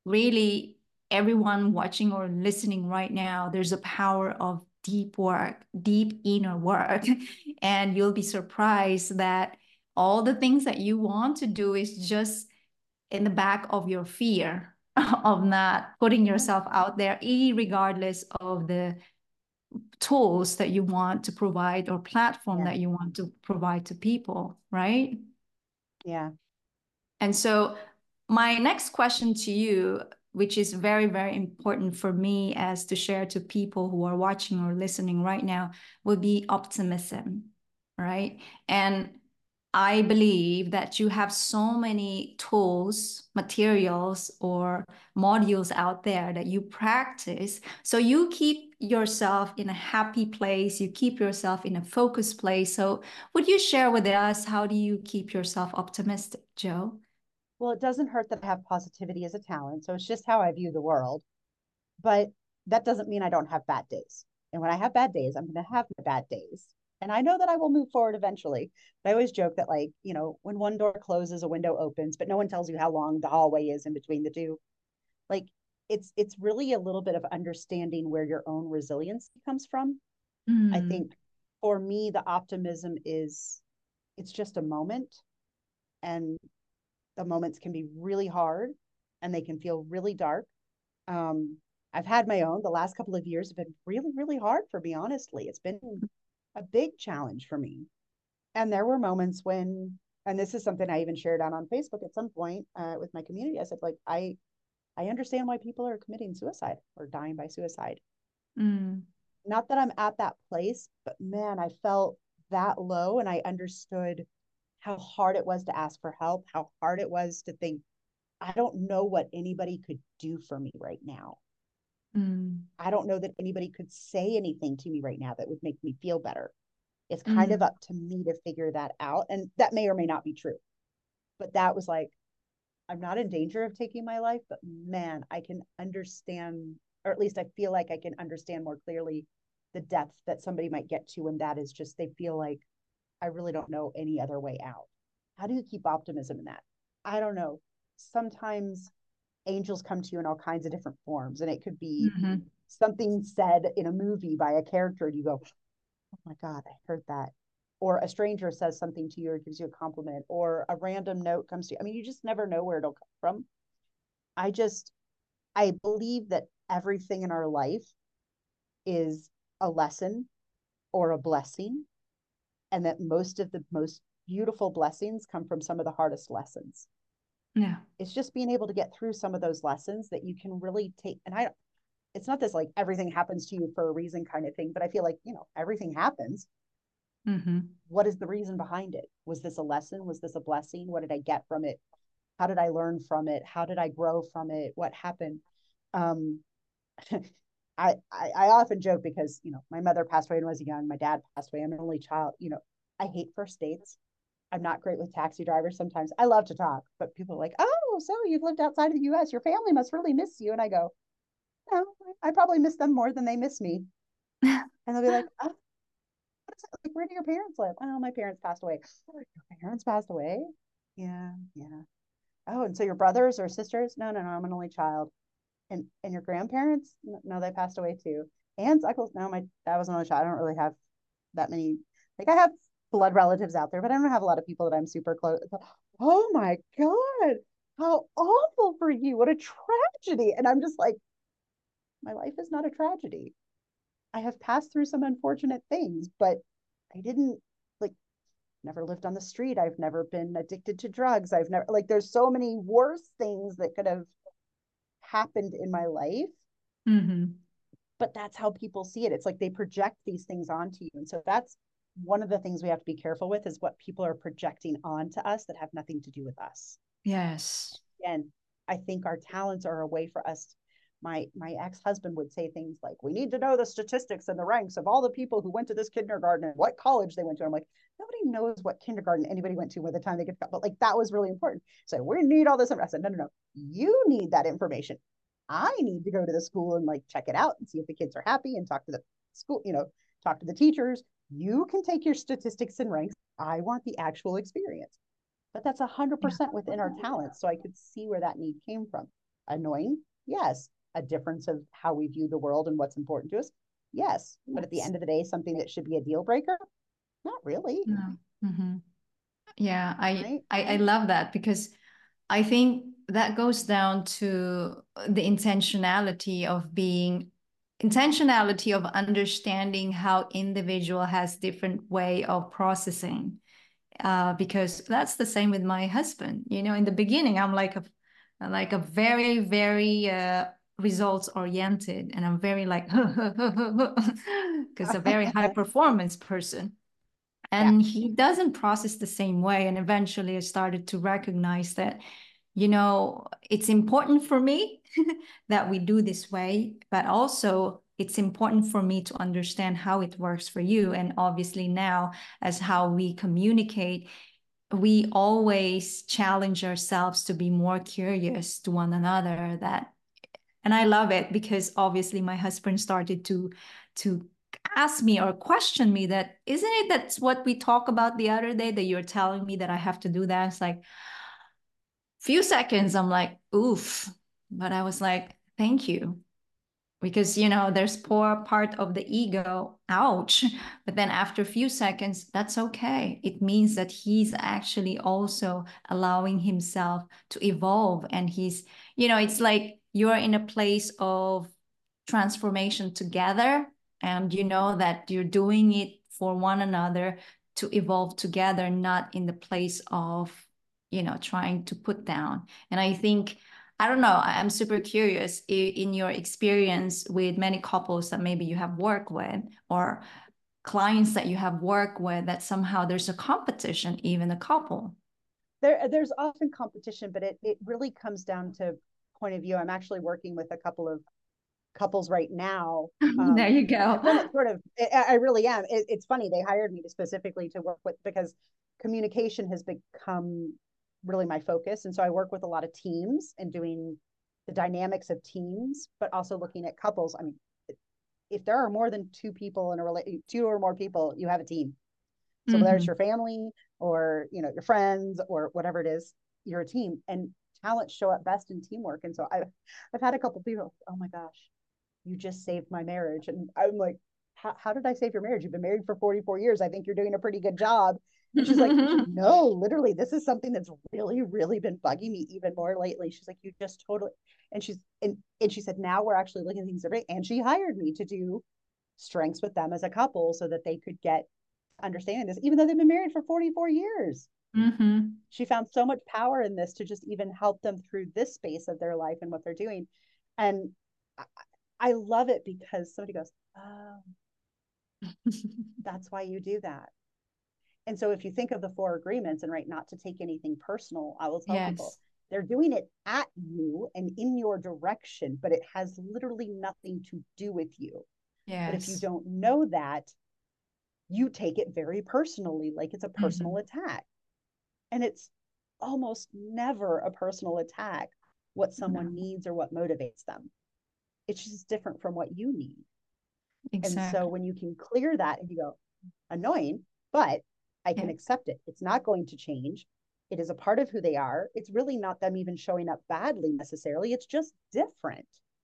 really everyone watching or listening right now, there's a power of deep work, deep inner work. And you'll be surprised that all the things that you want to do is just in the back of your fear of not putting yourself out there, regardless of the tools that you want to provide or platform that you want to provide to people, right? Yeah. And so my next question to you, which is very, very important for me as to share to people who are watching or listening right now, would be optimism, right? And I believe that you have so many tools, materials, or modules out there that you practice. So you keep yourself in a happy place, you keep yourself in a focused place. So would you share with us, how do you keep yourself optimistic, Joe? Well, it doesn't hurt that I have positivity as a talent. So it's just how I view the world. But that doesn't mean I don't have bad days. And when I have bad days, I'm going to have my bad days. And I know that I will move forward eventually. But I always joke that, like, you know, when one door closes, a window opens, but no one tells you how long the hallway is in between the two. Like, it's really a little bit of understanding where your own resilience comes from. I think for me, the optimism is, it's just a moment, and the moments can be really hard and they can feel really dark. I've had my own. The last couple of years have been really, really hard for me, honestly. It's been a big challenge for me. And there were moments when, and this is something I even shared out on Facebook at some point with my community. I said, like, I understand why people are committing suicide or dying by suicide. Not that I'm at that place, but man, I felt that low, and I understood how hard it was to ask for help, how hard it was to think, I don't know what anybody could do for me right now. I don't know that anybody could say anything to me right now that would make me feel better. It's kind of up to me to figure that out. And that may or may not be true. But that was like, I'm not in danger of taking my life, but man, I can understand, or at least I feel like I can understand more clearly the depth that somebody might get to. And that is just, they feel like, I really don't know any other way out. How do you keep optimism in that? I don't know. Sometimes angels come to you in all kinds of different forms, and it could be something said in a movie by a character, and you go, oh my God, I heard that. Or a stranger says something to you or gives you a compliment, or a random note comes to you. I mean, you just never know where it'll come from. I believe that everything in our life is a lesson or a blessing, and that most of the most beautiful blessings come from some of the hardest lessons. Yeah. It's just being able to get through some of those lessons that you can really take. And it's not this like everything happens to you for a reason kind of thing, but I feel like, you know, everything happens. What is the reason behind it? Was this a lesson? Was this a blessing? What did I get from it? How did I learn from it? How did I grow from it? What happened? I often joke because, you know, my mother passed away when I was young. My dad passed away. I'm an only child. You know, I hate first dates. I'm not great with taxi drivers sometimes. I love to talk, but people are like, oh, so you've lived outside of the US. Your family must really miss you. And I go, no, I probably miss them more than they miss me. And they'll be like, oh, like, where do your parents live? Oh, my parents passed away. Oh, your parents passed away? Yeah, yeah. Oh, and so your brothers or sisters? No, no, no, I'm an only child. And your grandparents? No, they passed away too. Aunts, uncles? No, my dad was an only child. I don't really have that many. Like, I have blood relatives out there, but I don't have a lot of people that I'm super close. Oh my God, how awful for you. What a tragedy. And I'm just like, my life is not a tragedy. I have passed through some unfortunate things, but I didn't, like, never lived on the street. I've never been addicted to drugs. I've never, like, there's so many worse things that could have happened in my life. But that's how people see it. It's like they project these things onto you. And so that's one of the things we have to be careful with, is what people are projecting onto us that have nothing to do with us. Yes. And I think our talents are a way for us. My ex-husband would say things like, we need to know the statistics and the ranks of all the people who went to this kindergarten and what college they went to. I'm like, nobody knows what kindergarten anybody went to by the time they get, but like, that was really important. So we need all this. I said, no, no, no, you need that information. I need to go to the school and like check it out and see if the kids are happy and talk to the school, you know, talk to the teachers. You can take your statistics and ranks. I want the actual experience. But that's 100% within our talents. So I could see where that need came from. Annoying? Yes. A difference of how we view the world and what's important to us? Yes. But at the end of the day, something that should be a deal breaker? Not really. No. Yeah, Right? I love that, because I think that goes down to the intentionality of understanding how individual has different way of processing. Because that's the same with my husband. In the beginning, I'm like a very, very results oriented, and I'm very like because a very high performance person. Yeah. And he doesn't process the same way. And eventually I started to recognize that, it's important for me that we do this way, but also it's important for me to understand how it works for you. And obviously now, as how we communicate, we always challenge ourselves to be more curious to one another. And I love it, because obviously my husband started to ask me or question me that, isn't it that's what we talked about the other day, that you're telling me that I have to do that? It's like few seconds, I'm like, oof. But I was like, thank you. Because, there's poor part of the ego, ouch. But then after a few seconds, that's okay. It means that he's actually also allowing himself to evolve. And it's like you're in a place of transformation together. And you know that you're doing it for one another to evolve together, not in the place of, trying to put down. And I think, I don't know, I'm super curious in your experience with many couples that maybe you have worked with, or clients that you have worked with, that somehow there's a competition, even a couple. There's often competition, but it really comes down to point of view. I'm actually working with a couple of couples right now. There you go. I've done it sort of, I really am. It's funny. They hired me specifically to work with, because communication has become really my focus. And so I work with a lot of teams and doing the dynamics of teams, but also looking at couples. I mean, if there are more than two people in a relationship, two or more people, you have a team. So whether it's your family or, your friends or whatever it is, you're a team, and talents show up best in teamwork. And so I've had a couple people, oh my gosh, you just saved my marriage. And I'm like, how did I save your marriage? You've been married for 44 years. I think you're doing a pretty good job. And she's like, no, literally, this is something that's really, really been bugging me even more lately. She's like, you just totally, and she said, now we're actually looking at things every day. And she hired me to do strengths with them as a couple so that they could get understanding this, even though they've been married for 44 years. She found so much power in this to just even help them through this space of their life and what they're doing. And I love it, because somebody goes, oh, that's why you do that. And so if you think of the 4 agreements, and right, not to take anything personal, I will tell people they're doing it at you and in your direction, but it has literally nothing to do with you. But if you don't know that, you take it very personally, like it's a personal attack. And it's almost never a personal attack what someone needs or what motivates them. It's just different from what you need. Exactly. And so when you can clear that and you go, annoying, but I can accept it. It's not going to change. It is a part of who they are. It's really not them even showing up badly necessarily. It's just different.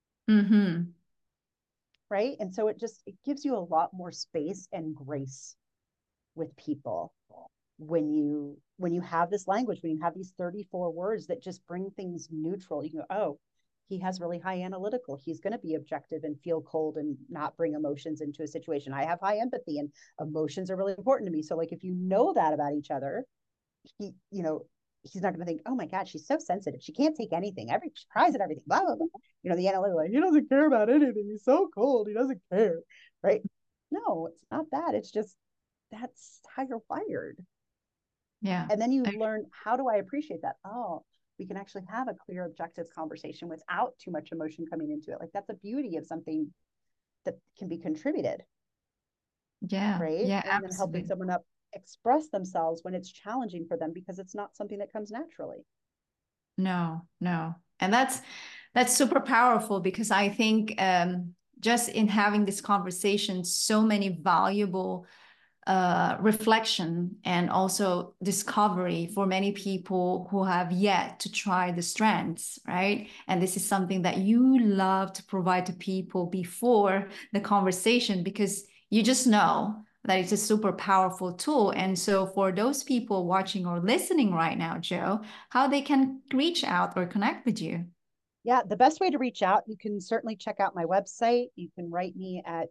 Right. And so it gives you a lot more space and grace with people when you have this language, when you have these 34 words that just bring things neutral. You go, oh, he has really high analytical. He's going to be objective and feel cold and not bring emotions into a situation. I have high empathy, and emotions are really important to me. So like, if you know that about each other, he's not going to think, oh my God, she's so sensitive. She can't take anything. She cries at everything. Blah, blah, blah. The analytical, like, he doesn't care about anything. He's so cold. He doesn't care. Right? No, it's not that. It's just, that's how you're wired. Yeah. And then you learn, how do I appreciate that? Oh, we can actually have a clear, objective conversation without too much emotion coming into it. Like, that's a beauty of something that can be contributed. Yeah. Right. Yeah. And then helping someone up express themselves when it's challenging for them, because it's not something that comes naturally. No. And that's super powerful, because I think just in having this conversation, so many valuable reflection and also discovery for many people who have yet to try the strands, right? And this is something that you love to provide to people before the conversation, because you just know that it's a super powerful tool. And so for those people watching or listening right now, Joe, how they can reach out or connect with you? Yeah, the best way to reach out, you can certainly check out my website. You can write me at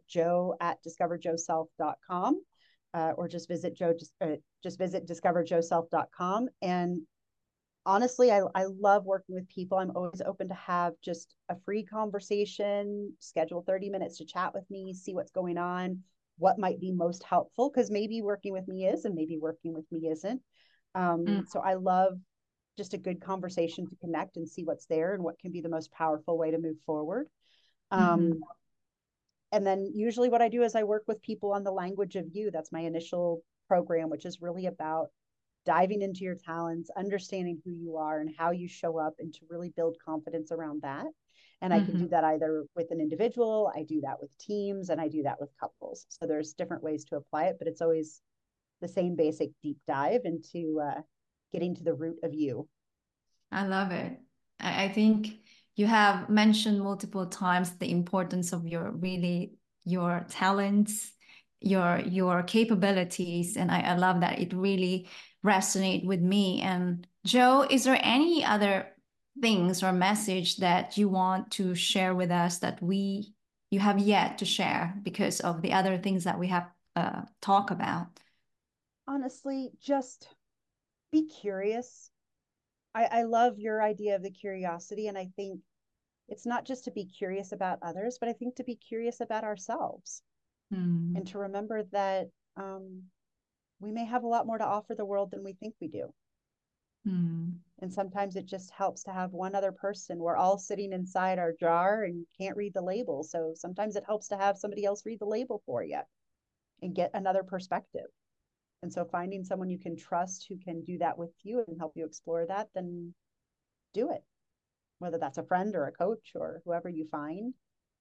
joe@discoverjoeself.com, or just visit discoverjoeself.com. And honestly, I love working with people. I'm always open to have just a free conversation, schedule 30 minutes to chat with me, see what's going on, what might be most helpful, because maybe working with me is, and maybe working with me isn't. So I love just a good conversation to connect and see what's there and what can be the most powerful way to move forward. And then usually what I do is I work with people on the language of you. That's my initial program, which is really about diving into your talents, understanding who you are and how you show up, and to really build confidence around that. And I can do that either with an individual, I do that with teams, and I do that with couples. So there's different ways to apply it, but it's always the same basic deep dive into getting to the root of you. I love it. I think you have mentioned multiple times the importance of your talents, your capabilities, and I love that. It really resonates with me. And Joe, is there any other things or message that you want to share with us that you have yet to share because of the other things that we have talked about? Honestly, just be curious. I love your idea of the curiosity. And I think it's not just to be curious about others, but I think to be curious about ourselves and to remember that we may have a lot more to offer the world than we think we do. And sometimes it just helps to have one other person. We're all sitting inside our jar and can't read the label. So sometimes it helps to have somebody else read the label for you and get another perspective. And so finding someone you can trust who can do that with you and help you explore that, then do it. Whether that's a friend or a coach or whoever you find.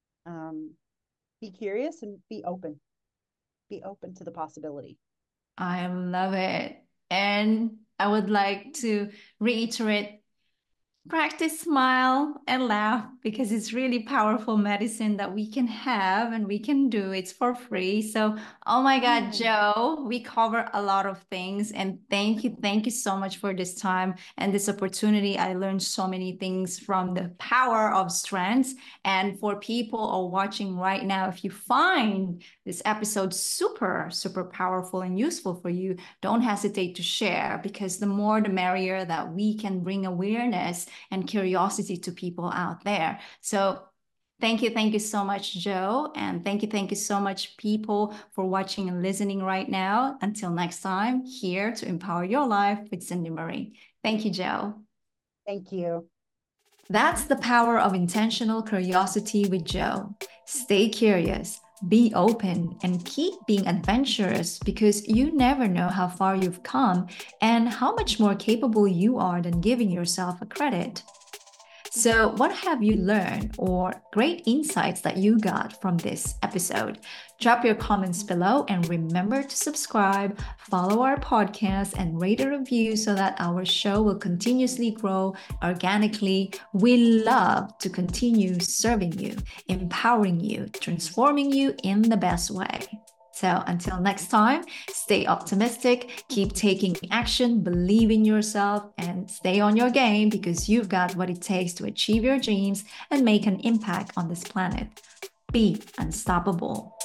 Be curious and be open. Be open to the possibility. I love it. And I would like to reiterate, practice, smile, and laugh, because it's really powerful medicine that we can have and we can do. It's for free. So, oh my God, Joe, we cover a lot of things. And thank you so much for this time and this opportunity. I learned so many things from the power of strengths. And for people who are watching right now, if you find this episode super, super powerful and useful for you, don't hesitate to share, because the more the merrier, that we can bring awareness and curiosity to people out there. So thank you so much, Joe. And thank you so much, people, for watching and listening right now. Until next time, here to empower your life with Cindy Marie. Thank you, Joe. Thank you. That's the power of intentional curiosity with Joe. Stay curious, be open, and keep being adventurous, because you never know how far you've come and how much more capable you are than giving yourself a credit. So, what have you learned or great insights that you got from this episode? Drop your comments below, and remember to subscribe, follow our podcast, and rate a review so that our show will continuously grow organically. We love to continue serving you, empowering you, transforming you in the best way. So until next time, stay optimistic, keep taking action, believe in yourself, and stay on your game, because you've got what it takes to achieve your dreams and make an impact on this planet. Be unstoppable.